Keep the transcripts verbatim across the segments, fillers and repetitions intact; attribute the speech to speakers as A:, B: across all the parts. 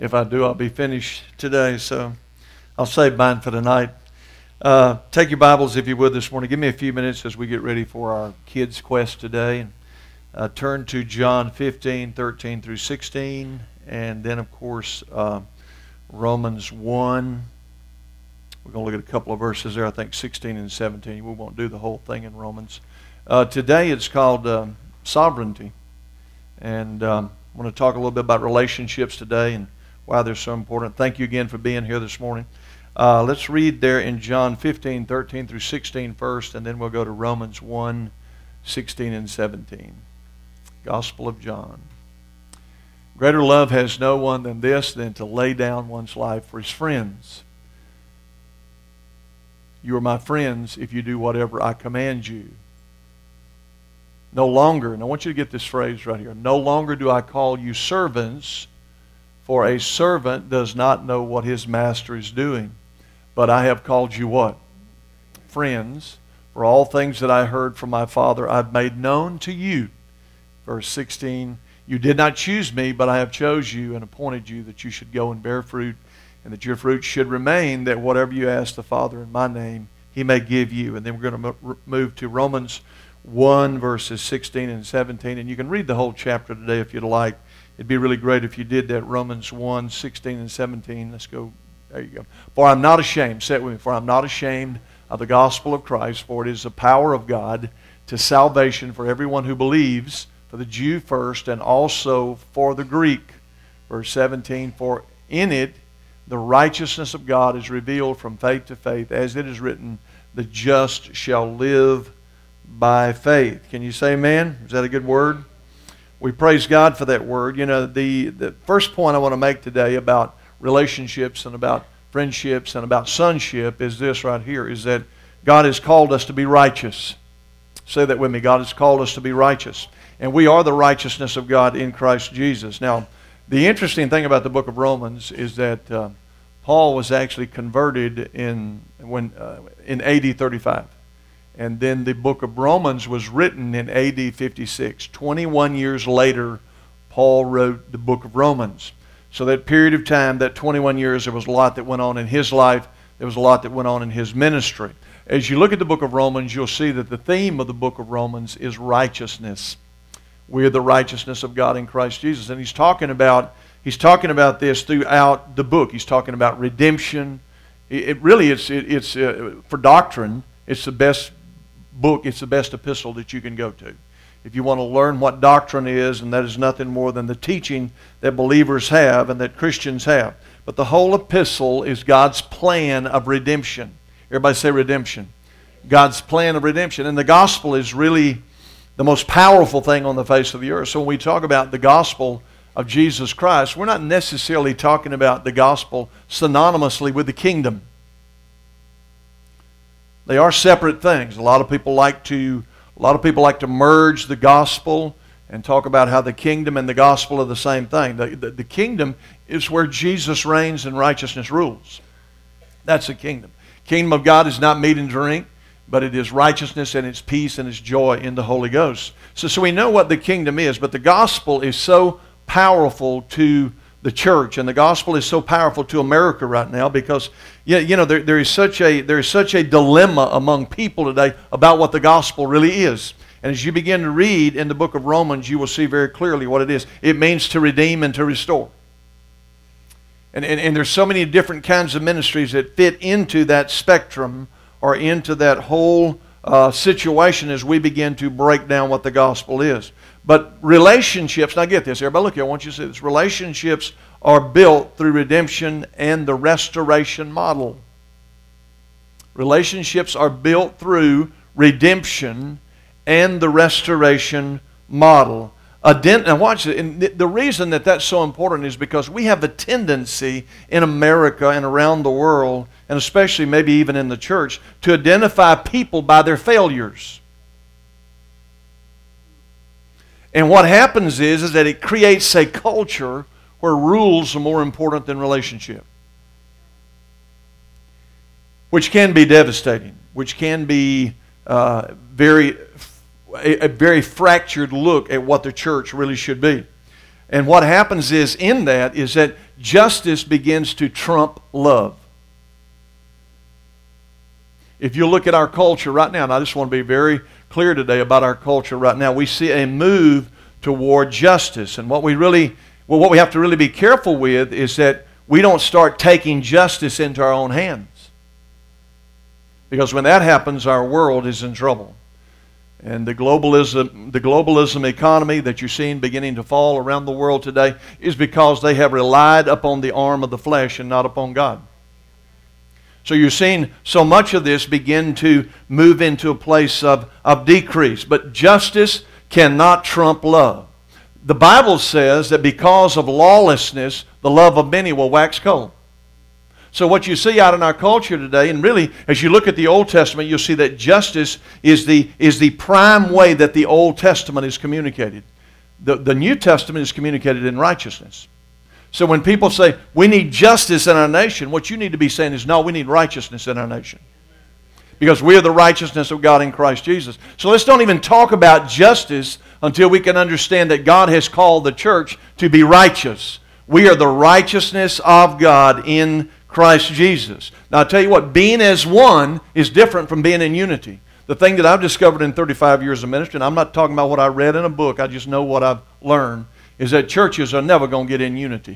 A: If I do, I'll be finished today, so I'll save mine for tonight. Uh, take your Bibles, if you would, this morning. Give me a few minutes as we get ready for our Kids Quest today. Uh, turn to John fifteen, thirteen through sixteen, and then, of course, uh, Romans one. We're going to look at a couple of verses there, I think sixteen and seventeen. We won't do the whole thing in Romans. Uh, today it's called um, Sovereignty, and um, I want to talk a little bit about relationships today and why they're so important. Thank you again for being here this morning. Uh, let's read there in John fifteen, thirteen through sixteen first, and then we'll go to Romans one, sixteen and seventeen. Gospel of John. Greater love has no one than this, than to lay down one's life for his friends. You are my friends if you do whatever I command you. No longer, and I want you to get this phrase right here, no longer do I call you servants, for a servant does not know what his master is doing. But I have called you what? Friends. For all things that I heard from my Father I've made known to you. Verse sixteen, you did not choose me, but I have chose you and appointed you that you should go and bear fruit, and that your fruit should remain, that whatever you ask the Father in my name, he may give you. And then we're going to move to Romans one, verses sixteen and seventeen. And you can read the whole chapter today if you'd like. It'd be really great if you did that. Romans one, sixteen and seventeen. Let's go. There you go. For I'm not ashamed, say it with me, for I'm not ashamed of the gospel of Christ, for it is the power of God to salvation for everyone who believes, for the Jew first, and also for the Greek. Verse seventeen, for in it the righteousness of God is revealed from faith to faith, as it is written, the just shall live by faith. Can you say amen? Is that a good word? We praise God for that word. You know, the, the first point I want to make today about relationships and about friendships and about sonship is this right here, is that God has called us to be righteous. Say that with me. God has called us to be righteous. And we are the righteousness of God in Christ Jesus. Now, the interesting thing about the book of Romans is that uh, Paul was actually converted in, when, uh, in A D thirty-five. And then the book of Romans was written in A D fifty-six. twenty-one years later, Paul wrote the book of Romans. So that period of time, that twenty-one years, there was a lot that went on in his life. There was a lot that went on in his ministry. As you look at the book of Romans, you'll see that the theme of the book of Romans is righteousness. We're the righteousness of God in Christ Jesus. And he's talking about, he's talking about this throughout the book. He's talking about redemption. It, it really, it's, it, it's uh, for doctrine, it's the best book, it's the best epistle that you can go to. If you want to learn what doctrine is, and that is nothing more than the teaching that believers have and that Christians have. But the whole epistle is God's plan of redemption. Everybody say redemption. God's plan of redemption. And the gospel is really the most powerful thing on the face of the earth. So when we talk about the gospel of Jesus Christ, we're not necessarily talking about the gospel synonymously with the kingdom. They are separate things. A lot of people like to a lot of people like to merge the gospel and talk about how the kingdom and the gospel are the same thing. The, the, the kingdom is where Jesus reigns and righteousness rules. That's the kingdom. Kingdom of God is not meat and drink, but it is righteousness and it's peace and it's joy in the Holy Ghost. So, so we know what the kingdom is, but the gospel is so powerful to the church, and the gospel is so powerful to America right now because you you know there, there is such a there is such a dilemma among people today about what the gospel really is. And as you begin to read in the book of Romans, you will see very clearly what it is. It means to redeem and to restore. And, and, and there's so many different kinds of ministries that fit into that spectrum or into that whole uh, situation as we begin to break down what the gospel is. But relationships, now get this, everybody look here, I want you to see this. Relationships are built through redemption and the restoration model. Relationships are built through redemption and the restoration model. Ident- now watch it. And the reason that that's so important is because we have a tendency in America and around the world, and especially maybe even in the church, to identify people by their failures. And what happens is, is that it creates a culture where rules are more important than relationship. Which can be devastating. Which can be uh, very, a, a very fractured look at what the church really should be. And what happens is, in that, is that justice begins to trump love. If you look at our culture right now, and I just want to be very clear today about our culture right now, we see a move toward justice. And what we really, well, what we have to really be careful with is that we don't start taking justice into our own hands. Because when that happens, our world is in trouble. And the globalism, the globalism economy that you're seeing beginning to fall around the world today is because they have relied upon the arm of the flesh and not upon God. So you're seeing so much of this begin to move into a place of, of decrease. But justice cannot trump love. The Bible says that because of lawlessness, the love of many will wax cold. So what you see out in our culture today, and really as you look at the Old Testament, you'll see that justice is the, is the prime way that the Old Testament is communicated. The, the New Testament is communicated in righteousness. So when people say, we need justice in our nation, what you need to be saying is, no, we need righteousness in our nation. Because we are the righteousness of God in Christ Jesus. So let's don't even talk about justice until we can understand that God has called the church to be righteous. We are the righteousness of God in Christ Jesus. Now I'll tell you what, being as one is different from being in unity. The thing that I've discovered in thirty-five years of ministry, and I'm not talking about what I read in a book, I just know what I've learned, is that churches are never going to get in unity.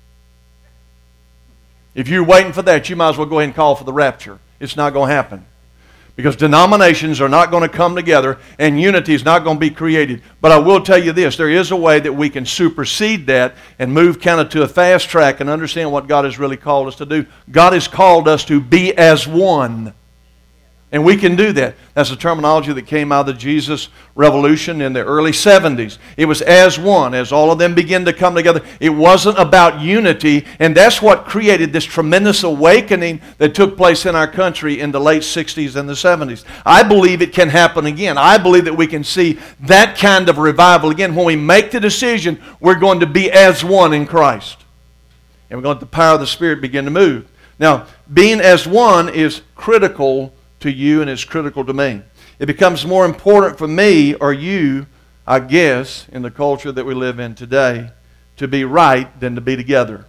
A: If you're waiting for that, you might as well go ahead and call for the rapture. It's not going to happen. Because denominations are not going to come together and unity is not going to be created. But I will tell you this, there is a way that we can supersede that and move kind of to a fast track and understand what God has really called us to do. God has called us to be as one. And we can do that. That's a terminology that came out of the Jesus Revolution in the early seventies. It was as one, as all of them began to come together. It wasn't about unity, and that's what created this tremendous awakening that took place in our country in the late sixties and the seventies. I believe it can happen again. I believe that we can see that kind of revival again. When we make the decision, we're going to be as one in Christ. And we're going to let the power of the Spirit begin to move. Now, being as one is critical to you and it's critical to me. It becomes more important for me or you, I guess, in the culture that we live in today, to be right than to be together.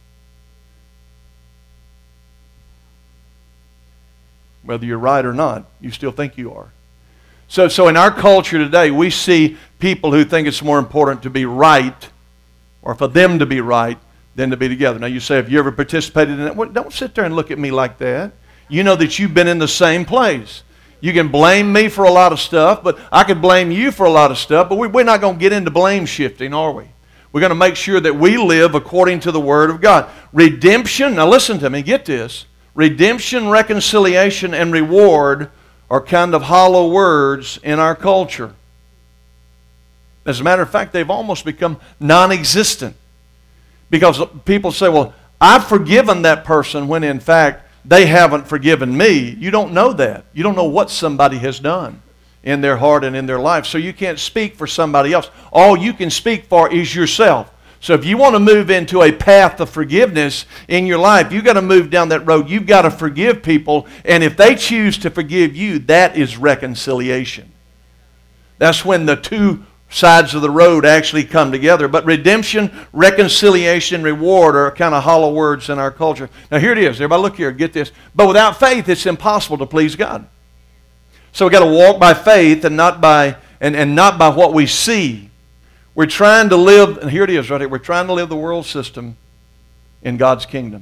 A: Whether you're right or not, you still think you are. So, so in our culture today, we see people who think it's more important to be right or for them to be right than to be together. Now you say, have you ever participated in that? Well, don't sit there and look at me like that. You know that you've been in the same place. You can blame me for a lot of stuff, but I could blame you for a lot of stuff, but we, we're not going to get into blame shifting, are we? We're going to make sure that we live according to the Word of God. Redemption, now listen to me, get this. Redemption, reconciliation, and reward are kind of hollow words in our culture. As a matter of fact, they've almost become non-existent. Because people say, well, I've forgiven that person, when in fact, they haven't forgiven me. You don't know that. You don't know what somebody has done in their heart and in their life. So you can't speak for somebody else. All you can speak for is yourself. So if you want to move into a path of forgiveness in your life, you've got to move down that road. You've got to forgive people. And if they choose to forgive you, that is reconciliation. That's when the two sides of the road actually come together. But redemption, reconciliation, reward are kind of hollow words in our culture. Now here it is. Everybody look here. Get this. But without faith, it's impossible to please God. So we've got to walk by faith and not by, and, and not by what we see. We're trying to live, and here it is right here. We're trying to live the world system in God's kingdom.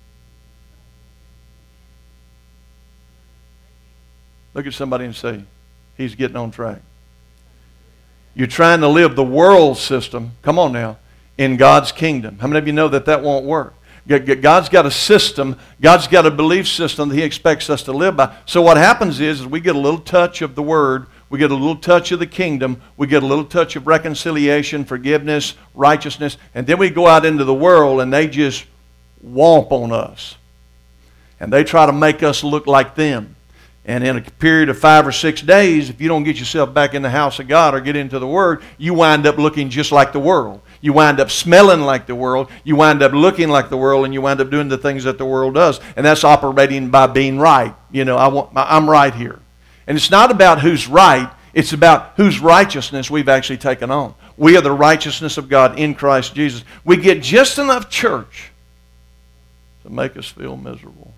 A: Look at somebody and say, he's getting on track. You're trying to live the world system, come on now, in God's kingdom. How many of you know that that won't work? God's got a system, God's got a belief system that He expects us to live by. So what happens is, is we get a little touch of the Word, we get a little touch of the kingdom, we get a little touch of reconciliation, forgiveness, righteousness, and then we go out into the world and they just whomp on us. And they try to make us look like them. And in a period of five or six days, if you don't get yourself back in the house of God or get into the Word, you wind up looking just like the world. You wind up smelling like the world. You wind up looking like the world, and you wind up doing the things that the world does. And that's operating by being right. You know, I want, I'm right here. And it's not about who's right. It's about whose righteousness we've actually taken on. We are the righteousness of God in Christ Jesus. We get just enough church to make us feel miserable.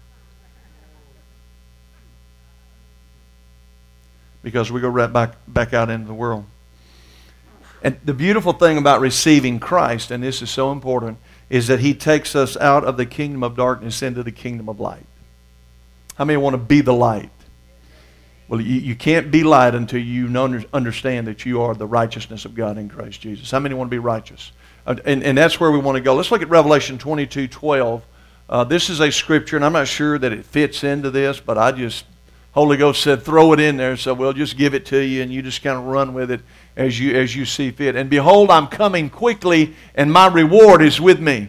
A: Because we go right back, back out into the world. And the beautiful thing about receiving Christ, and this is so important, is that He takes us out of the kingdom of darkness into the kingdom of light. How many want to be the light? Well, you, you can't be light until you know, understand that you are the righteousness of God in Christ Jesus. How many want to be righteous? Uh, and, and that's where we want to go. Let's look at Revelation twenty-two twelve. Uh, this is a scripture, and I'm not sure that it fits into this, but I just, Holy Ghost said, throw it in there, so we'll just give it to you, and you just kind of run with it as you, as you see fit. And behold, I'm coming quickly, and my reward is with me.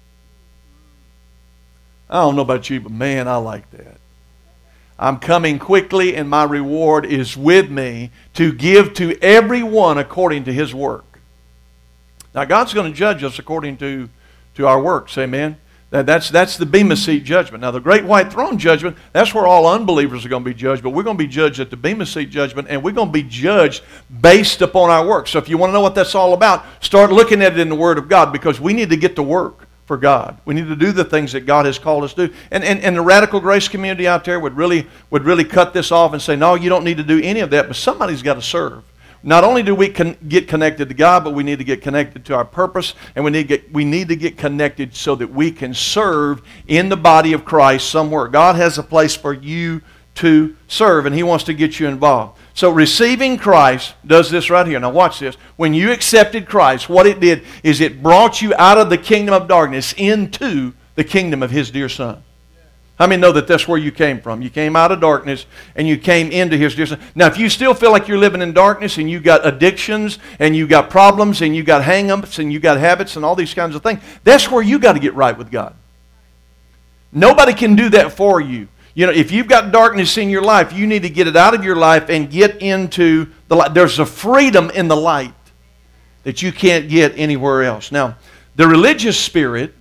A: I don't know about you, but man, I like that. I'm coming quickly, and my reward is with me to give to everyone according to his work. Now, God's going to judge us according to, to our works, amen? That, that's, that's the Bema Seat judgment. Now, the Great White Throne judgment, that's where all unbelievers are going to be judged, but we're going to be judged at the Bema Seat judgment, and we're going to be judged based upon our works. So if you want to know what that's all about, start looking at it in the Word of God, because we need to get to work for God. We need to do the things that God has called us to do. And, and, and the radical grace community out there would really, would really cut this off and say, no, you don't need to do any of that, but somebody's got to serve. Not only do we con- get connected to God, but we need to get connected to our purpose, and we need, to get, we need to get connected so that we can serve in the body of Christ somewhere. God has a place for you to serve, and He wants to get you involved. So receiving Christ does this right here. Now watch this. When you accepted Christ, what it did is it brought you out of the kingdom of darkness into the kingdom of His dear Son. How many know that that's where you came from? You came out of darkness and you came into His dear Son. Now if you still feel like you're living in darkness and you got addictions and you got problems and you got hang-ups and you got habits and all these kinds of things, that's where you got to get right with God. Nobody can do that for you. You know, if you've got darkness in your life, you need to get it out of your life and get into the light. There's a freedom in the light that you can't get anywhere else. Now, the religious spirit,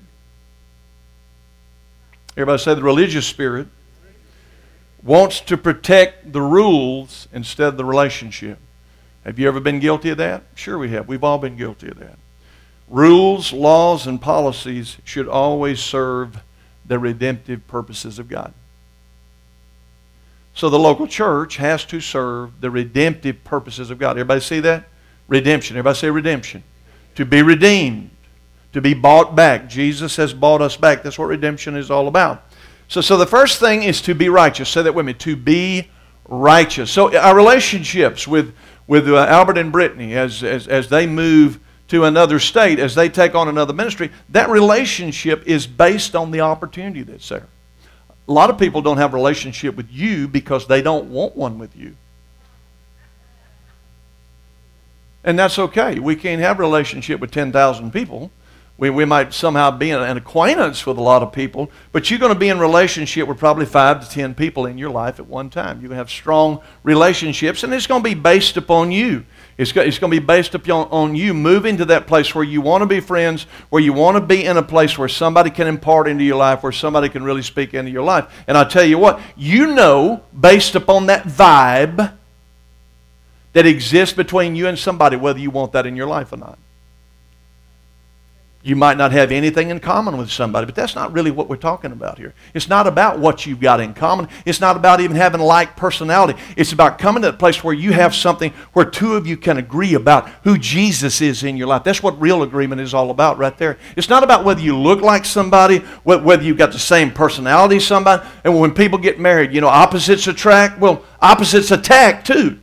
A: everybody say the religious spirit, wants to protect the rules instead of the relationship. Have you ever been guilty of that? Sure we have. We've all been guilty of that. Rules, laws, and policies should always serve the redemptive purposes of God. So the local church has to serve the redemptive purposes of God. Everybody see that? Redemption. Everybody say redemption. To be redeemed. To be bought back. Jesus has bought us back. That's what redemption is all about. So, so the first thing is to be righteous. Say that with me. To be righteous. So our relationships with, with uh, Albert and Brittany as, as, as they move to another state, as they take on another ministry, that relationship is based on the opportunity that's there. A lot of people don't have a relationship with you because they don't want one with you. And that's okay. We can't have a relationship with ten thousand people. We, we might somehow be an, an acquaintance with a lot of people, but you're going to be in relationship with probably five to ten people in your life at one time. You're going to have strong relationships, and it's going to be based upon you. It's, it's going to be based upon on you moving to that place where you want to be friends, where you want to be in a place where somebody can impart into your life, where somebody can really speak into your life. And I tell you what, you know, based upon that vibe that exists between you and somebody, whether you want that in your life or not. You might not have anything in common with somebody, but that's not really what we're talking about here. It's not about what you've got in common. It's not about even having like personality. It's about coming to a place where you have something where two of you can agree about who Jesus is in your life. That's what real agreement is all about right there. It's not about whether you look like somebody, whether you've got the same personality as somebody. And when people get married, you know, opposites attract. Well, opposites attack too.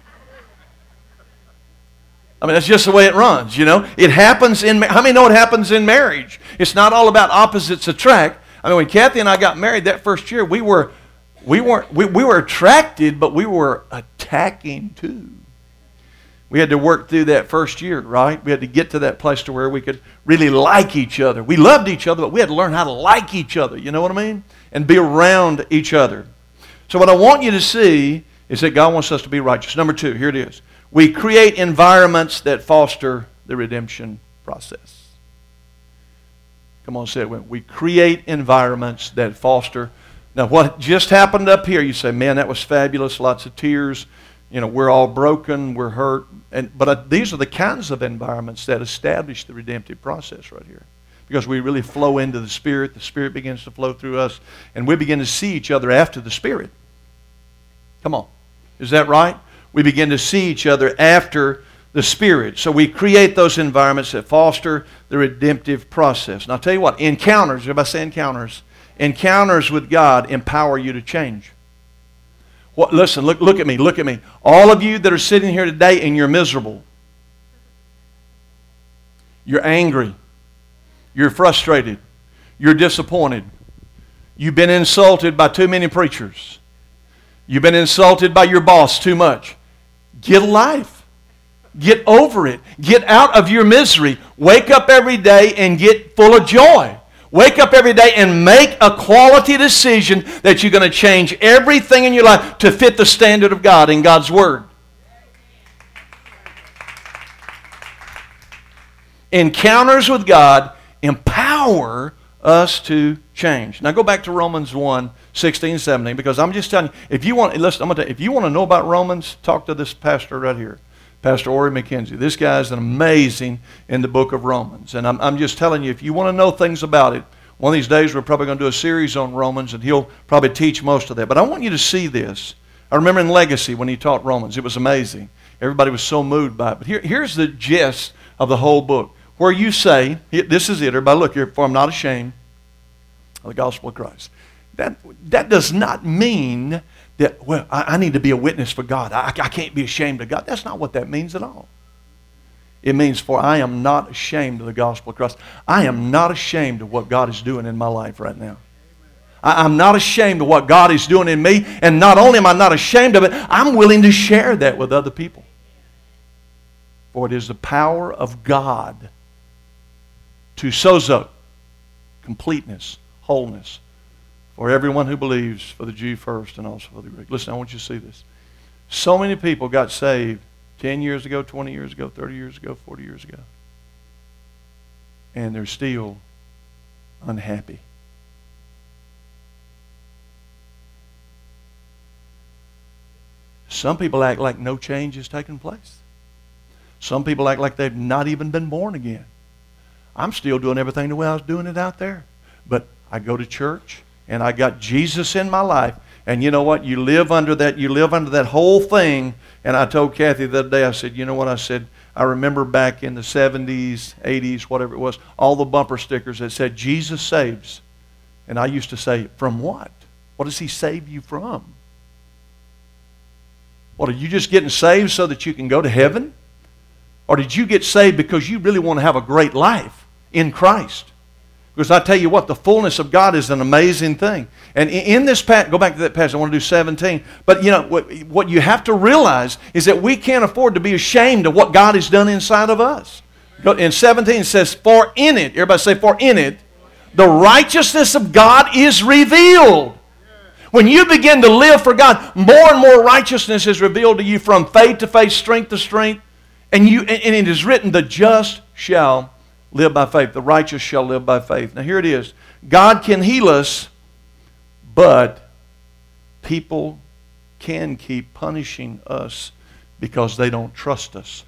A: I mean, that's just the way it runs, you know. It happens in, how many know it happens in marriage? It's not all about opposites attract. I mean, when Kathy and I got married that first year, we were, we weren't, we, we were attracted, but we were attacking too. We had to work through that first year, right? We had to get to that place to where we could really like each other. We loved each other, but we had to learn how to like each other, you know what I mean? And be around each other. So what I want you to see is that God wants us to be righteous. Number two, here it is. We create environments that foster the redemption process. Come on, say it with me. We create environments that foster. Now, what just happened up here, you say, man, that was fabulous. Lots of tears. You know, we're all broken, we're hurt. And, but uh, these are the kinds of environments that establish the redemptive process right here. Because we really flow into the Spirit. The Spirit begins to flow through us. And we begin to see each other after the Spirit. Come on. Is that right? We begin to see each other after the Spirit. So we create those environments that foster the redemptive process. And I'll tell you what, encounters, everybody say encounters, encounters with God empower you to change. What, listen, look, look at me, look at me. All of you that are sitting here today and you're miserable. You're angry. You're frustrated. You're disappointed. You've been insulted by too many preachers. You've been insulted by your boss too much. Get a life. Get over it. Get out of your misery. Wake up every day and get full of joy. Wake up every day and make a quality decision that you're going to change everything in your life to fit the standard of God in God's Word. Encounters with God empower us to change. Now go back to Romans one, sixteen, seventeen, because I'm just telling you, if you want, listen, I'm going to tell you, if you want to know about Romans, talk to this pastor right here, Pastor Ori McKenzie. This guy's amazing in the book of Romans. And I'm, I'm just telling you, if you want to know things about it, one of these days we're probably going to do a series on Romans, and he'll probably teach most of that. But I want you to see this. I remember in Legacy when he taught Romans. It was amazing. Everybody was so moved by it. But here, here's the gist of the whole book. Where you say, this is it, everybody look here, for I'm not ashamed of the gospel of Christ. That, that does not mean that, well, I, I need to be a witness for God. I, I can't be ashamed of God. That's not what that means at all. It means, for I am not ashamed of the gospel of Christ. I am not ashamed of what God is doing in my life right now. I, I'm not ashamed of what God is doing in me. And not only am I not ashamed of it, I'm willing to share that with other people. For it is the power of God to sozo, completeness, wholeness, for everyone who believes, for the Jew first and also for the Greek. Listen, I want you to see this. So many people got saved ten years ago, twenty years ago, thirty years ago, forty years ago. And they're still unhappy. Some people act like no change has taken place. Some people act like they've not even been born again. I'm still doing everything the way I was doing it out there. But I go to church, and I got Jesus in my life. And you know what? You live under that. You live under that whole thing. And I told Kathy the other day, I said, you know what? I said, I remember back in the seventies, eighties, whatever it was, all the bumper stickers that said, Jesus saves. And I used to say, from what? What does He save you from? What, are you just getting saved so that you can go to heaven? Or did you get saved because you really want to have a great life in Christ? Because I tell you what, the fullness of God is an amazing thing. And in this passage, go back to that passage, I want to do seventeen. But you know, what, what you have to realize is that we can't afford to be ashamed of what God has done inside of us. In seventeen it says, for in it, everybody say, for in it, the righteousness of God is revealed. When you begin to live for God, more and more righteousness is revealed to you from faith to faith, strength to strength. And you, and it is written, the just shall live by faith. The righteous shall live by faith. Now here it is. God can heal us, but people can keep punishing us because they don't trust us.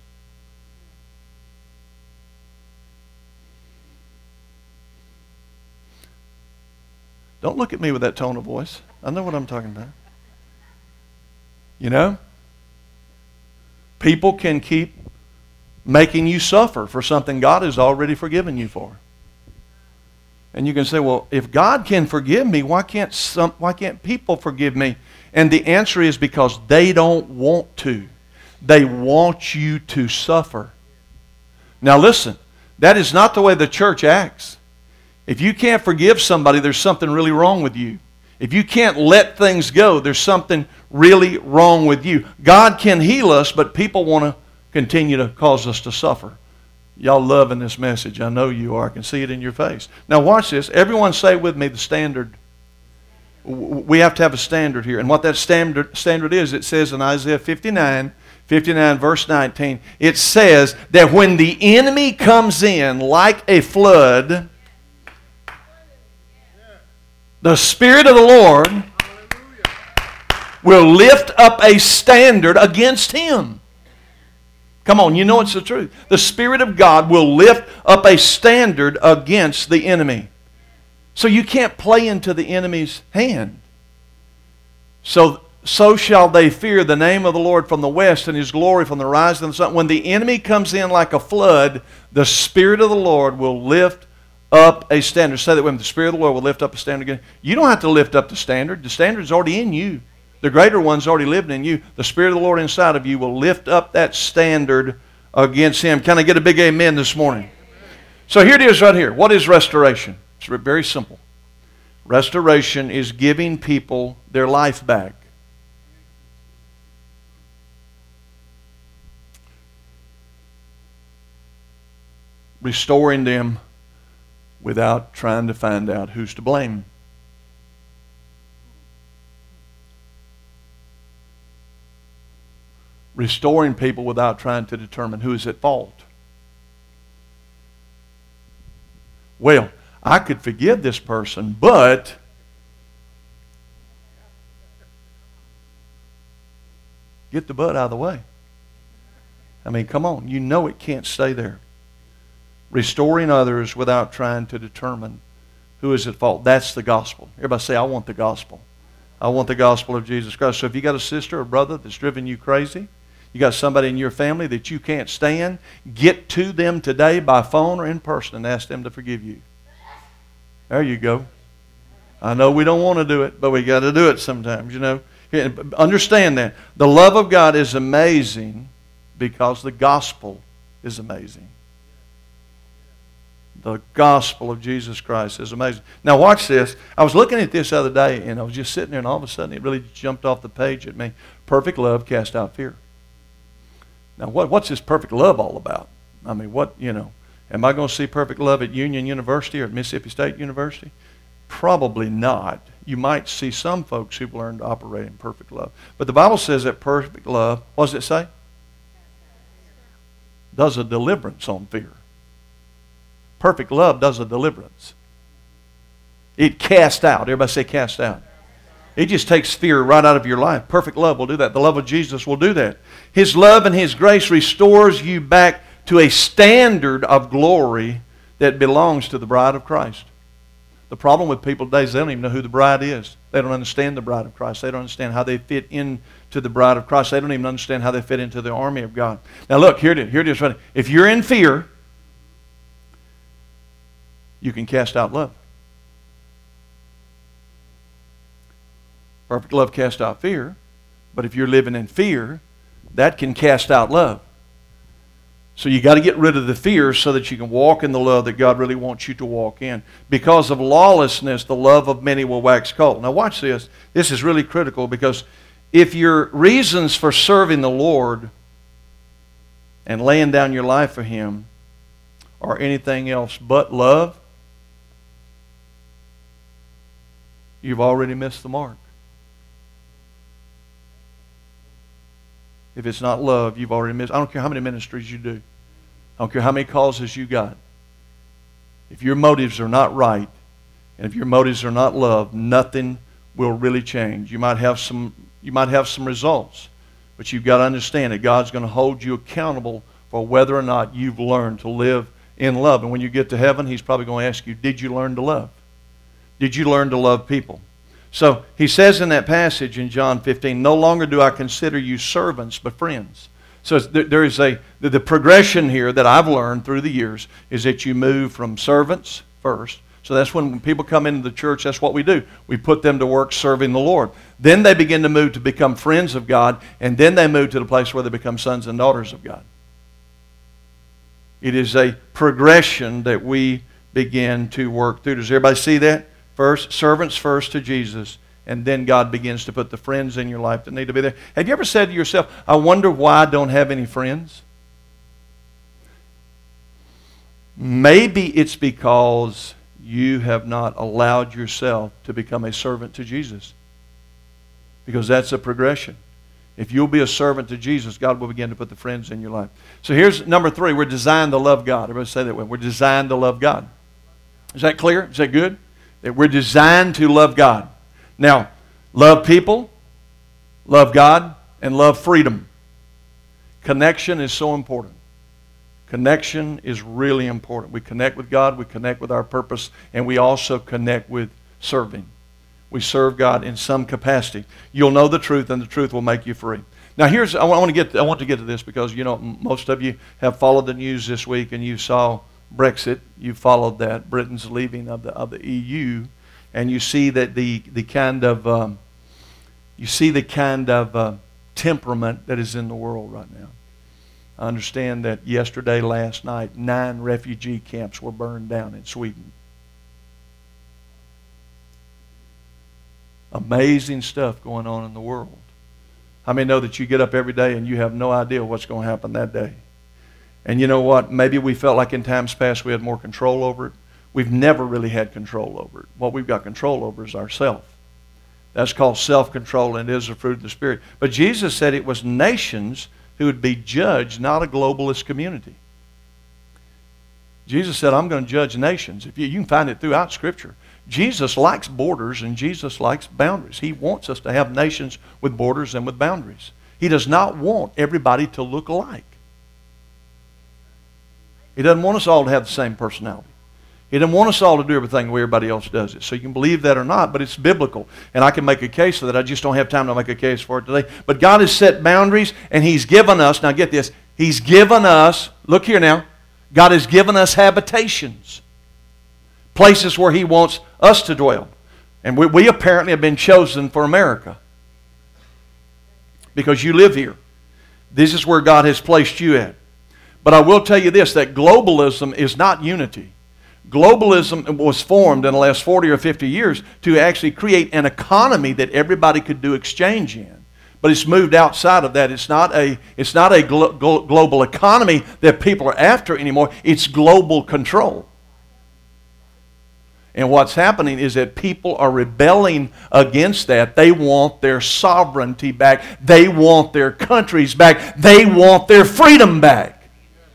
A: Don't look at me with that tone of voice. I know what I'm talking about. You know? People can keep making you suffer for something God has already forgiven you for. And you can say, well, if God can forgive me, why can't some, why can't people forgive me? And the answer is because they don't want to. They want you to suffer. Now listen, that is not the way the church acts. If you can't forgive somebody, there's something really wrong with you. If you can't let things go, there's something really wrong with you. God can heal us, but people want to continue to cause us to suffer. Y'all loving this message. I know you are. I can see it in your face. Now watch this. Everyone say with me the standard. We have to have a standard here. And what that standard standard is, it says in Isaiah fifty-nine, fifty-nine verse nineteen, it says that when the enemy comes in like a flood, the Spirit of the Lord will lift up a standard against him. Come on, you know it's the truth. The Spirit of God will lift up a standard against the enemy. So you can't play into the enemy's hand. So, so shall they fear the name of the Lord from the west and his glory from the rising of the sun. When the enemy comes in like a flood, the Spirit of the Lord will lift up a standard. Say that with me. The Spirit of the Lord will lift up a standard again. You don't have to lift up the standard. The standard is already in you. The greater one's already living in you. The Spirit of the Lord inside of you will lift up that standard against him. Can I get a big amen this morning? So here it is right here. What is restoration? It's very simple. Restoration is giving people their life back. Restoring them without trying to find out who's to blame. Restoring people without trying to determine who is at fault. Well, I could forgive this person, but get the butt out of the way. I mean, come on. You know it can't stay there. Restoring others without trying to determine who is at fault. That's the gospel. Everybody say, I want the gospel. I want the gospel of Jesus Christ. So if you got a sister or brother that's driven you crazy, you got somebody in your family that you can't stand, get to them today by phone or in person and ask them to forgive you. There you go. I know we don't want to do it, but we got to do it sometimes, you know. Understand that. The love of God is amazing because the gospel is amazing. The gospel of Jesus Christ is amazing. Now watch this. I was looking at this the other day, and I was just sitting there, and all of a sudden it really jumped off the page at me. Perfect love casts out fear. Now what, what's this perfect love all about? I mean, what, you know, am I going to see perfect love at Union University or at Mississippi State University? Probably not. You might see some folks who've learned to operate in perfect love. But the Bible says that perfect love, what does it say? Does a deliverance on fear. Perfect love does a deliverance. It casts out. Everybody say cast out. It just takes fear right out of your life. Perfect love will do that. The love of Jesus will do that. His love and His grace restores you back to a standard of glory that belongs to the bride of Christ. The problem with people today is they don't even know who the bride is. They don't understand the bride of Christ. They don't understand how they fit into the bride of Christ. They don't even understand how they fit into the army of God. Now look, here it is. Here it is. Right. If you're in fear, you can cast out love. Perfect love casts out fear. But if you're living in fear, that can cast out love. So you got to get rid of the fear so that you can walk in the love that God really wants you to walk in. Because of lawlessness, the love of many will wax cold. Now watch this. This is really critical because if your reasons for serving the Lord and laying down your life for Him are anything else but love, you've already missed the mark. If it's not love, you've already missed. I don't care how many ministries you do. I don't care how many causes you got. If your motives are not right, and if your motives are not love, nothing will really change. You might have some, you might have some results, but you've got to understand that God's going to hold you accountable for whether or not you've learned to live in love. And when you get to heaven, He's probably going to ask you, did you learn to love? Did you learn to love people? So he says in that passage in John fifteen, no longer do I consider you servants, but friends. So there is a, the progression here that I've learned through the years is that you move from servants first. So that's when people come into the church, that's what we do. We put them to work serving the Lord. Then they begin to move to become friends of God, and then they move to the place where they become sons and daughters of God. It is a progression that we begin to work through. Does everybody see that? First, servants first to Jesus, and then God begins to put the friends in your life that need to be there. Have you ever said to yourself, I wonder why I don't have any friends? Maybe it's because you have not allowed yourself to become a servant to Jesus. Because that's a progression. If you'll be a servant to Jesus, God will begin to put the friends in your life. So here's number three. We're designed to love God. Everybody say that way. We're designed to love God. Is that clear? Is that good? That we're designed to love God. Now, love people, Love God and love freedom. Connection is so important. Connection is really important. We connect with God, we connect with our purpose, and we also connect with serving. We serve God in some capacity. You'll know the truth, and the truth will make you free. Now, here's I want to get I want to get to this because you know most of you have followed the news this week, and you saw Brexit. You followed that Britain's leaving of the of the E U, and you see that the the kind of um, you see the kind of uh, temperament that is in the world right now. I understand that yesterday, last night, nine refugee camps were burned down in Sweden. Amazing stuff going on in the world. How many know that you get up every day and you have no idea what's going to happen that day? And you know what? Maybe we felt like in times past we had more control over it. We've never really had control over it. What we've got control over is ourself. That's called self-control, and it is the fruit of the Spirit. But Jesus said it was nations who would be judged, not a globalist community. Jesus said, I'm going to judge nations. If you, you can find it throughout Scripture. Jesus likes borders and Jesus likes boundaries. He wants us to have nations with borders and with boundaries. He does not want everybody to look alike. He doesn't want us all to have the same personality. He doesn't want us all to do everything the way everybody else does it. So you can believe that or not, but it's biblical. And I can make a case for that. I just don't have time to make a case for it today. But God has set boundaries, and He's given us, now get this, He's given us, look here now, God has given us habitations. Places where He wants us to dwell. And we, we apparently have been chosen for America. Because you live here. This is where God has placed you at. But I will tell you this, that globalism is not unity. Globalism was formed in the last forty or fifty years to actually create an economy that everybody could do exchange in. But it's moved outside of that. It's not a, it's not a glo- glo- global economy that people are after anymore. It's global control. And what's happening is that people are rebelling against that. They want their sovereignty back. They want their countries back. They want their freedom back.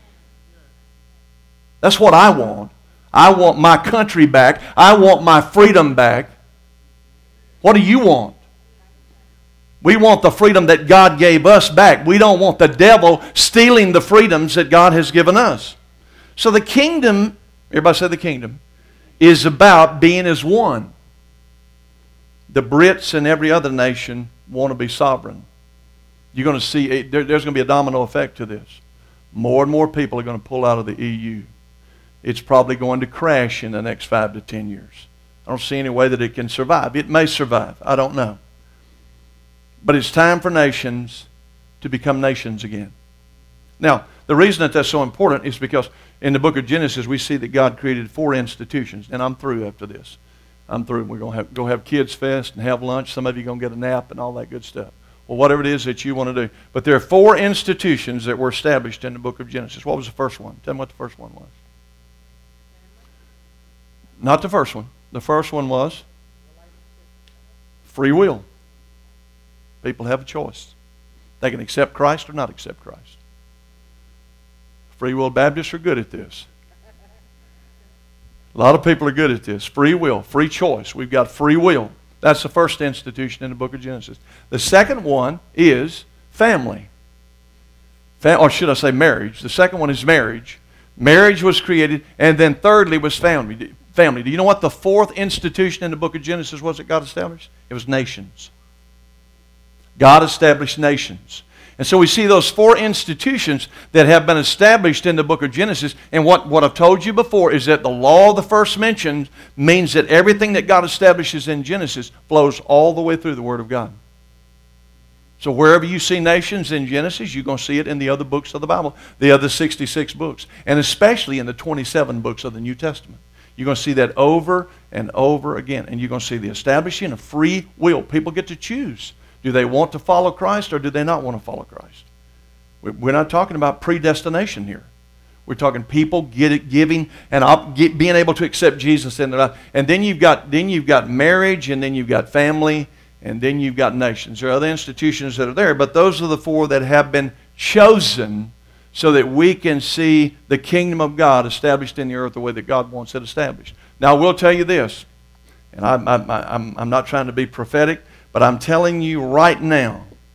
A: That's what I want. I want my country back. I want my freedom back. What do you want? We want the freedom that God gave us back. We don't want the devil stealing the freedoms that God has given us. So the kingdom, everybody say the kingdom, is about being as one. The Brits and every other nation want to be sovereign. You're going to see, there, there's going to be a domino effect to this. More and more people are going to pull out of the E U. It's probably going to crash in the next five to ten years. I don't see any way that it can survive. It may survive. I don't know. But it's time for nations to become nations again. Now, the reason that that's so important is because in the book of Genesis, we see that God created four institutions. And I'm through after this. I'm through. We're going to have, go have Kids Fest and have lunch. Some of you are going to get a nap and all that good stuff. Well, whatever it is that you want to do. But there are four institutions that were established in the book of Genesis. What was the first one? Tell me what the first one was. Not the first one. The first one was free will. People have a choice. They can accept Christ or not accept Christ. Free will Baptists are good at this. A lot of people are good at this. Free will, free choice. We've got free will. That's the first institution in the book of Genesis. The second one is family. Fam- or should I say marriage. The second one is marriage. Marriage was created, and then thirdly was family. Family. Do you know what the fourth institution in the book of Genesis was that God established? It was nations. God established nations. And so we see those four institutions that have been established in the book of Genesis. And what, what I've told you before is that the law of the first mention means that everything that God establishes in Genesis flows all the way through the Word of God. So wherever you see nations in Genesis, you're going to see it in the other books of the Bible, the other sixty-six books, and especially in the twenty-seven books of the New Testament. You're going to see that over and over again. And you're going to see the establishing of free will. People get to choose. Do they want to follow Christ or do they not want to follow Christ? We're not talking about predestination here. We're talking people get it, giving and op, get, being able to accept Jesus in their life. And then you've got then you've got marriage, and then you've got family, and then you've got nations. There are other institutions that are there, but those are the four that have been chosen so that we can see the kingdom of God established in the earth the way that God wants it established. Now, I will tell you this, and I'm, I'm, I'm, I'm not trying to be prophetic, but I'm telling you right now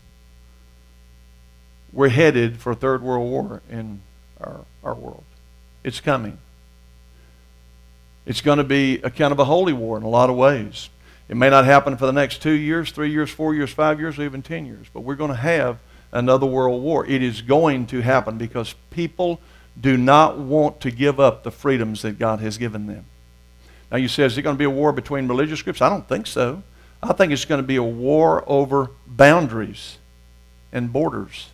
A: we're headed for a third world war in our, our world. It's coming. It's going to be a kind of a holy war in a lot of ways. It may not happen for the next two years, three years, four years, five years, or even ten years. But we're going to have another world war. It is going to happen because people do not want to give up the freedoms that God has given them. Now you say, is it going to be a war between religious groups? I don't think so. I think it's going to be a war over boundaries and borders.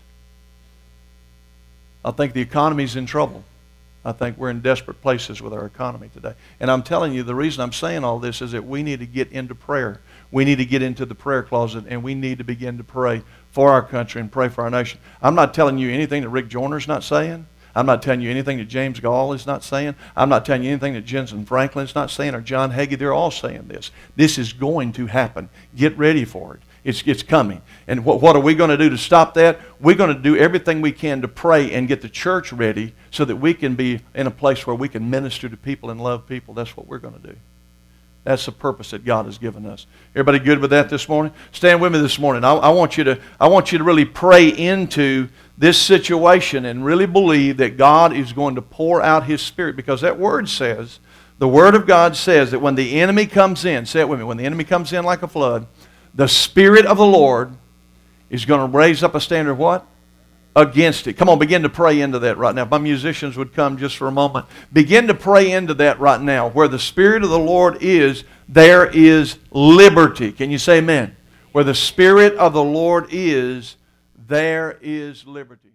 A: I think the economy's in trouble. I think we're in desperate places with our economy today. And I'm telling you, the reason I'm saying all this is that we need to get into prayer. We need to get into the prayer closet, and we need to begin to pray for our country and pray for our nation. I'm not telling you anything that Rick Joyner's not saying. I'm not telling you anything that James Gall is not saying. I'm not telling you anything that Jensen Franklin's not saying or John Hagee. They're all saying this. This is going to happen. Get ready for it. It's, it's coming. And what, what are we going to do to stop that? We're going to do everything we can to pray and get the church ready so that we can be in a place where we can minister to people and love people. That's what we're going to do. That's the purpose that God has given us. Everybody good with that this morning? Stand with me this morning. I, I want you to, I want you to really pray into this situation and really believe that God is going to pour out His Spirit, because that Word says, the Word of God says that when the enemy comes in, say it with me, when the enemy comes in like a flood, the Spirit of the Lord is going to raise up a standard of what? Against it. Come on, begin to pray into that right now. If my musicians would come just for a moment. Begin to pray into that right now. Where the Spirit of the Lord is, there is liberty. Can you say amen? Where the Spirit of the Lord is, there is liberty.